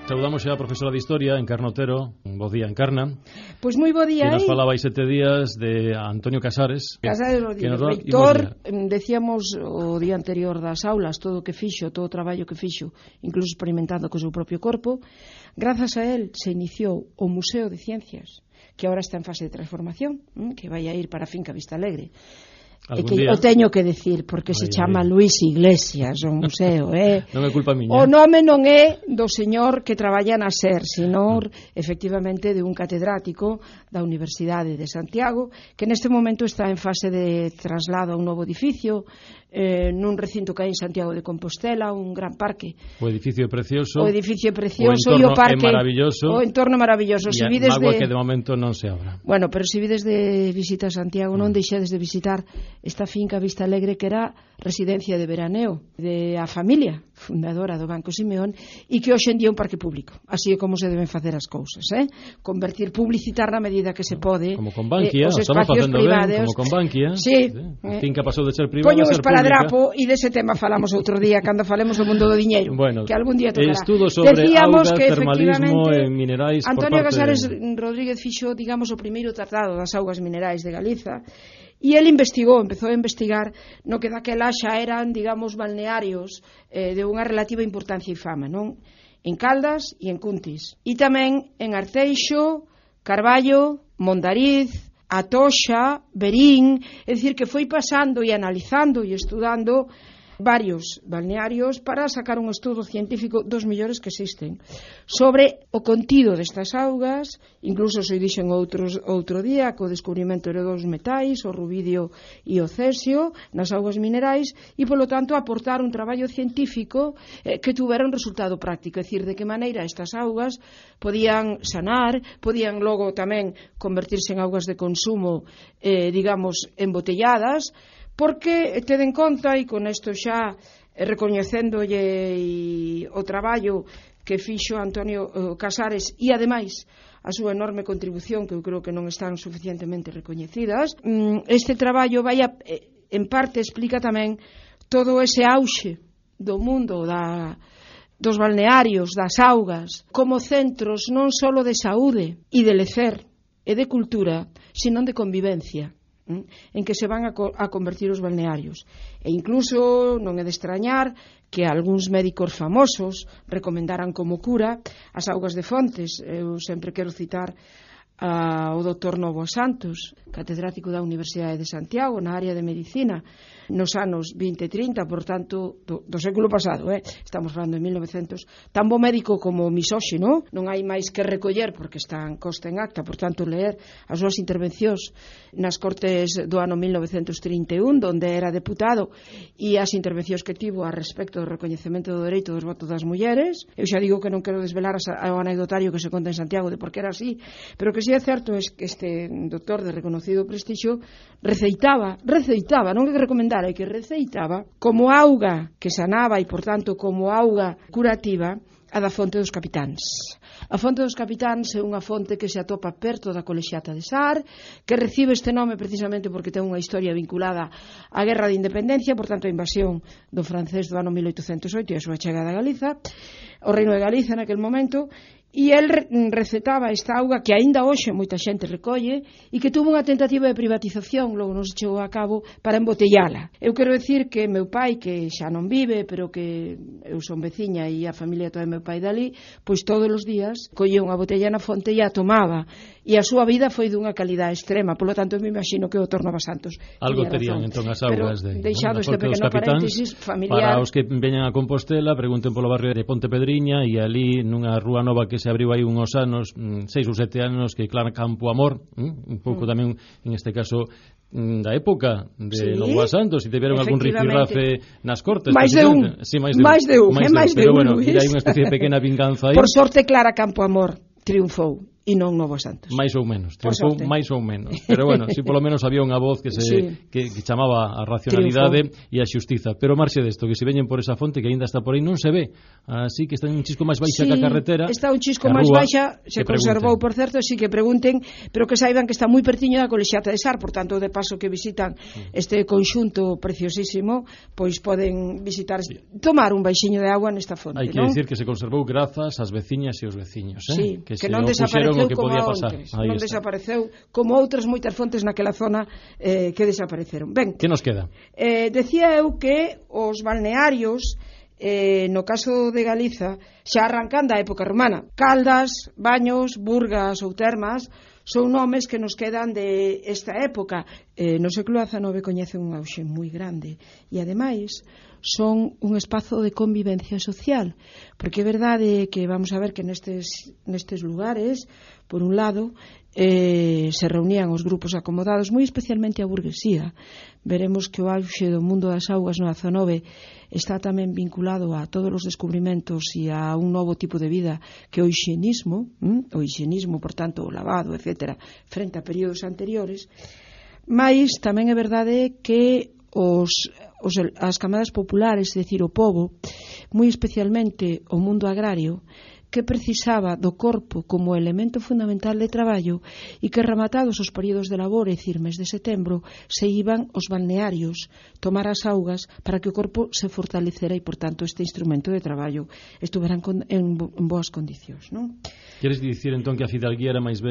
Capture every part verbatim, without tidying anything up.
Saudamos xa a profesora de Historia, Encarna Otero. Bo día, Encarna. Pois moi bo día. Que nos falaba hai sete días de Antonio Casares. Casares Rodríguez, reitor, decíamos o día anterior das aulas, todo o que fixo, todo o traballo que fixo, incluso experimentando co seu propio corpo. Grazas a él se iniciou o Museo de Ciencias, que agora está en fase de transformación, que vai a ir para a Finca Vista Alegre. É que o teño que decir, porque ai, se chama ai. Luis Iglesias o museo, eh? Non é culpa miña. O nome non é do señor que traballa na SER, senón, ah. efectivamente, de un catedrático da Universidade de Santiago, que neste momento está en fase de traslado a un novo edificio, eh, nun recinto que hai en Santiago de Compostela, un gran parque. O edificio é precioso. O edificio é precioso e o parque é maravilloso. O entorno é maravilloso. E si vides mágoa de... que de momento non se abra. Bueno, pero se si vides de visita a Santiago, non deixedes de visitar esta finca Vista Alegre, que era residencia de veraneo de a familia fundadora do Banco Simeón, e que hoxe en día é un parque público. Así é como se deben facer as cousas, eh? Convertir, publicitar na medida que se pode, como con Bankia, eh, os espacios privados, ben, como con Bankia. Sí, sí. A finca pasou de ser privada a ser pública. Drapo, e dese tema falamos outro día cando falemos do mundo do diñeiro, bueno, que algún día tocará. Estudo sobre Decíamos augas, que termalismo e minerais. Antonio por parte Casares de... Rodríguez fixo, digamos, o primeiro tratado das augas minerais de Galiza, e ele investigou, empezou a investigar no que daquela xa eran, digamos, balnearios eh, de unha relativa importancia e fama, non? En Caldas e en Cuntis, e tamén en Arteixo, Carballo, Mondariz, Atoxa, Verín, é dicir, que foi pasando e analizando e estudando varios balnearios para sacar un estudo científico dos mellores que existen sobre o contido destas augas, incluso se dixen outros, outro día, co descubrimento de dos metais, o rubidio e o cesio, nas augas minerais, e polo tanto aportar un traballo científico eh, que tuvera un resultado práctico, é dicir, de que maneira estas augas podían sanar, podían logo tamén convertirse en augas de consumo, eh, digamos, embotelladas, porque teden conta, e con isto xa recoñecéndolle o traballo que fixo Antonio Casares e ademais a súa enorme contribución, que eu creo que non están suficientemente recoñecidas, este traballo vai a, en parte explica tamén todo ese auxe do mundo da, dos balnearios, das augas, como centros non só de saúde e de lecer e de cultura, senón de convivencia, en que se van a, co a convertir os balnearios. E incluso non é de extrañar que algúns médicos famosos recomendaran como cura as augas de fontes. Eu sempre quero citar a, o doutor Novo Santos, catedrático da Universidade de Santiago na área de medicina nos anos vinte e trinta, por tanto do, do século pasado, eh? Estamos falando de mil novecentos, tan bo médico como misóxino, non hai máis que recoller porque están costa en acta, por tanto leer as súas intervencións nas Cortes do ano mil novecentos trinta e un, donde era deputado, e as intervencións que tivo a respecto do recoñecemento do dereito dos votos das mulleres. Eu xa digo que non quero desvelar o anecdotario que se conta en Santiago de por que era así, pero que si é certo é que este doctor de reconocido prestixio receitaba, receitaba, non é que recomendara, é que receitaba como auga que sanaba e, por tanto, como auga curativa a da fonte dos Capitáns. A fonte dos Capitáns é unha fonte que se atopa perto da Colexiata de Sar, que recibe este nome precisamente porque ten unha historia vinculada á Guerra de Independencia, por tanto a invasión do francés do ano mil oitocentos oito e a súa chegada a Galiza, o Reino de Galiza naquel momento, e el recetaba esta auga que aínda hoxe moita xente recolle e que tuvo unha tentativa de privatización, logo non se chegou a cabo, para embotellala. Eu quero decir que meu pai, que xa non vive, pero que eu son veciña e a familia toda meu pai dali, pois todos os días collía unha botella na fonte e a tomaba, e a súa vida foi dunha calidade extrema. Polo tanto, eu me imagino que o doutor Nova Santos algo terían entón as augas de, deixado ¿no? este pequeno paréntesis familiar. Para os que veñan a Compostela, pregunten polo barrio de Ponte Pedriña, e ali nunha rúa nova que se abriu aí unhos anos, seis ou sete anos, que Clara Campo Amor, un pouco mm. tamén, en este caso, da época de sí, Nova Santos, e tiveron algún rifirrafe nas Cortes. Mais de un, sí, máis de un, máis de un, pero bueno, e hai unha especie de pequena vinganza aí. Por sorte, Clara Campo Amor triunfou e non Novo Santos. máis ou menos, triunfou máis ou menos, pero bueno, si polo menos había unha voz que se sí. que, que chamaba a racionalidade triunfou. E a xustiza, pero marxe desto, que se veñen por esa fonte que aínda está por aí non se ve, así que está un chisco máis baixa sí, que a carretera. Está un chisco máis baixa, se conservou, por certo, así que pregunten, pero que saiban que está moi pertiño da Colexiata de Sar, por tanto, de paso que visitan este conxunto preciosísimo, pois poden visitar, sí. tomar un baixiño de agua nesta fonte. Hai que non? Dicir que se conservou grazas ás veciñas e os veciños, eh? Sí, que, que se non desapareceu que como outras, non está. desapareceu como outras moitas fontes naquela zona eh, que desapareceron. Ben, que nos queda? Eh, decía eu que os balnearios eh, no caso de Galiza xa arrancan da época romana. Caldas, Baños, Burgas ou Termas son nomes que nos quedan de esta época. Eh, no século dezanove coñece un auxe moi grande e ademais son un espazo de convivencia social, porque é verdade que vamos a ver que nestes, nestes lugares, por un lado, eh, se reunían os grupos acomodados, moi especialmente a burguesía. Veremos que o auxe do mundo das augas no dezanove está tamén vinculado a todos os descubrimentos e a un novo tipo de vida que é o higienismo, hm? o higienismo, por tanto, o lavado, etcétera, frente a períodos anteriores. Mais tamén é verdade que os, os, as camadas populares, é dicir, o pobo, moi especialmente o mundo agrario, que precisaba do corpo como elemento fundamental de traballo e que rematados os períodos de labor, é dicir, mes de setembro, se iban os balnearios tomar as augas para que o corpo se fortalecera e, por tanto, este instrumento de traballo estuvera en, en, en boas condicións, non? Queres dicir, entón, que a fidalguía era máis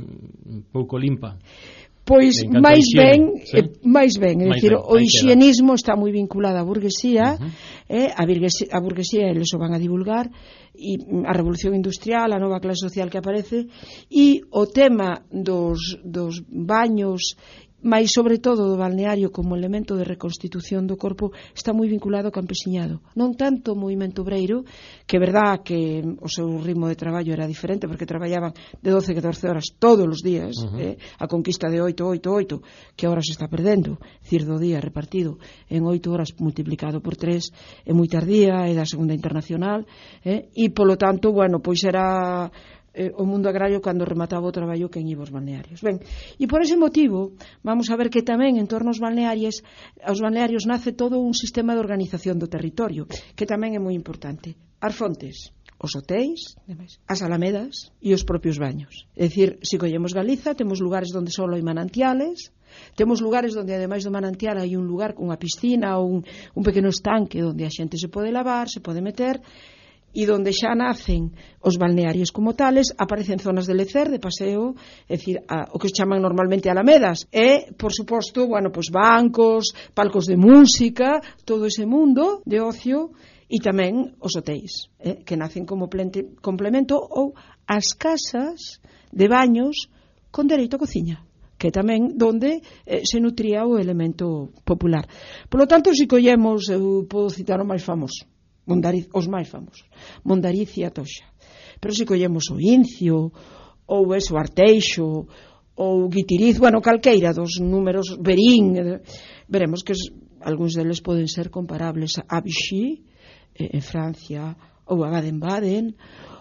ben pouco limpa? Pois máis ben, ¿sí? eh, máis ben, é dicir, o higienismo está moi vinculado á burguesía, uh-huh. eh, a, burguesía, a burguesía eles o van a divulgar, e a revolución industrial, a nova clase social que aparece, e o tema dos, dos baños, mais sobre todo do balneario como elemento de reconstitución do corpo, está moi vinculado ao campesiñado. Non tanto o movimento obreiro, que é verdad que o seu ritmo de traballo era diferente, porque traballaban de doce a catorce horas todos os días, uh-huh. eh, a conquista de oito, oito, oito, que agora se está perdendo, cir do día repartido en oito horas multiplicado por tres, é moi tardía, é da Segunda Internacional, eh, e polo tanto, bueno, pois era eh, o mundo agrario cando remataba o traballo que en iba os balnearios. Ben, e por ese motivo vamos a ver que tamén en torno aos balnearios, aos balnearios nace todo un sistema de organización do territorio, que tamén é moi importante. As fontes, os hotéis, as alamedas e os propios baños. É dicir, se collemos Galiza, temos lugares onde só hai manantiales, temos lugares onde ademais do manantial hai un lugar con unha piscina ou un, un pequeno estanque onde a xente se pode lavar, se pode meter, e donde xa nacen os balnearios como tales, aparecen zonas de lecer, de paseo, é dicir, a, o que se chaman normalmente alamedas, e, por suposto, bueno, pues bancos, palcos de música, todo ese mundo de ocio, e tamén os hotéis, eh, que nacen como plente, complemento, ou as casas de baños con dereito a cociña, que tamén donde eh, se nutría o elemento popular. Por lo tanto, se collemos, eu podo citar o máis famoso, Mondariz, os máis famosos, Mondariz e Atoxa. Pero se collemos o Incio, ou eso, Arteixo, ou Guitiriz, bueno, calqueira dos números, Berín, eh, veremos que es, algúns deles poden ser comparables a Vichy, eh, en Francia, ou a Baden-Baden,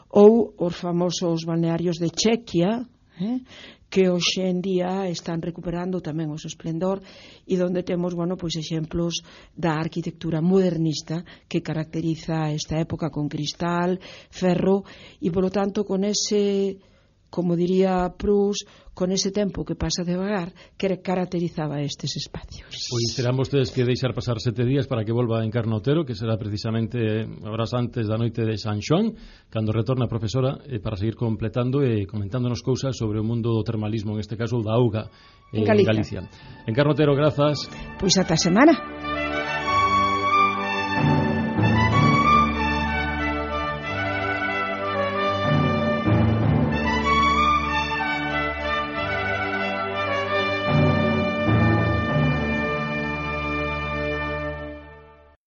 ou os famosos balnearios de Chequia, eh, que hoxe en día están recuperando tamén o seu esplendor e donde temos, bueno, pois exemplos da arquitectura modernista que caracteriza esta época con cristal, ferro e, polo tanto, con ese, como diría Proust, con ese tempo que pasa devagar, que caracterizaba estes espacios. Pois terán vostedes que deixar pasar sete días para que volva en Encarna Otero, que será precisamente horas antes da noite de San Xoán, cando retorna a profesora, eh, para seguir completando e comentándonos cousas sobre o mundo do termalismo, en este caso da auga, eh, en Galicia. En Galicia. Encarna Otero, grazas. Pois ata a semana.